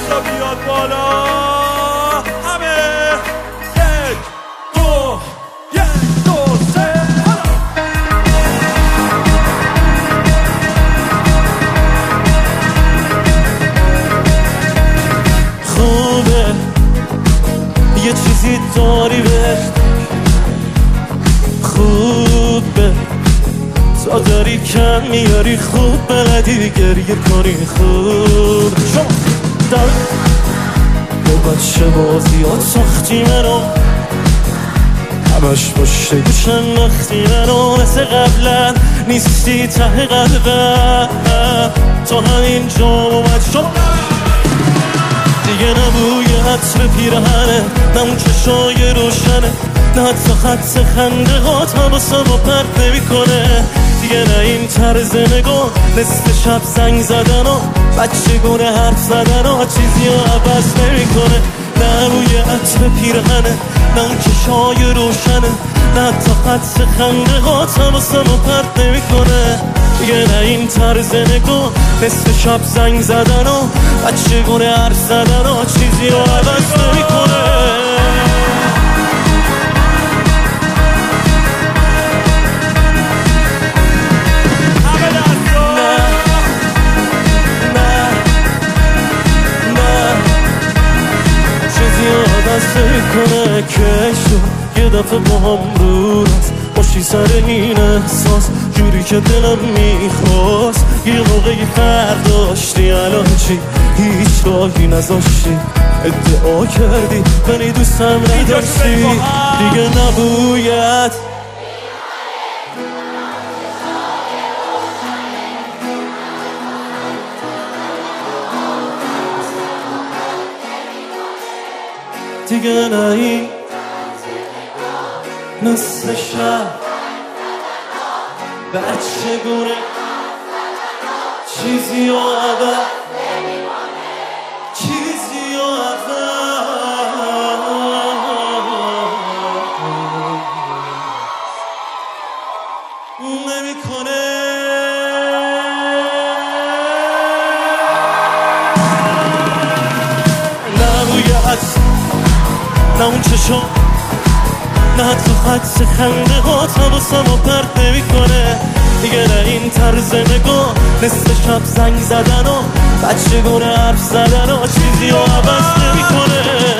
دستا بیاد بالا همه. یک دو سه خوبه یه چیزی داری بهش، خوبه تا داری کم میاری، خوب بلدی گریه کنی، خوب شما در با بچه بازیات ساختی منو، همش باشه گوشن وقتی منو، مثل قبلا نیستی ته قلبم، تا همین جا اومد شما دیگه نبوی عطر پیرهنه، نه اون چشای روشنه، نه حتی خط خنده هات حواسمو پرت نمیکنه دیگه، نه این طرز نگاه نصف شب زنگ زدن و بچه گونه حرف زدن و چیزی رو عوض نمیکنه، نه بوی عطر پیرهنه، نه اون چشای روشنه، نه حتی خط خنده هات حواسمو پرت نمیکنه دیگه، نه این طرز نگاه نصف شب زنگ زدن و بچه گونه حرف زدن و چیزی رو عوض نمیکنه. کنه که شد یه دفعه با هم رو رست باشی سر این احساس جوری که دلم میخواست، یه موقعی فرق داشتی الان چی هیچ راهی نذاشتی، ادعا کردی منی دوستم نداشتی دیگه نبوید دیگه، نه این نصف شب بچه گونه چیزی و عوض چیزی و عوض نمیکنه. نه اون چشم، نه حتی خط خنده هات حواسمو پرت نمیکنه دیگه، نه این طرز نگاه نصف شب زنگ زدن و بچه گونه حرف زدن و چیزی رو عوض نمیکنه.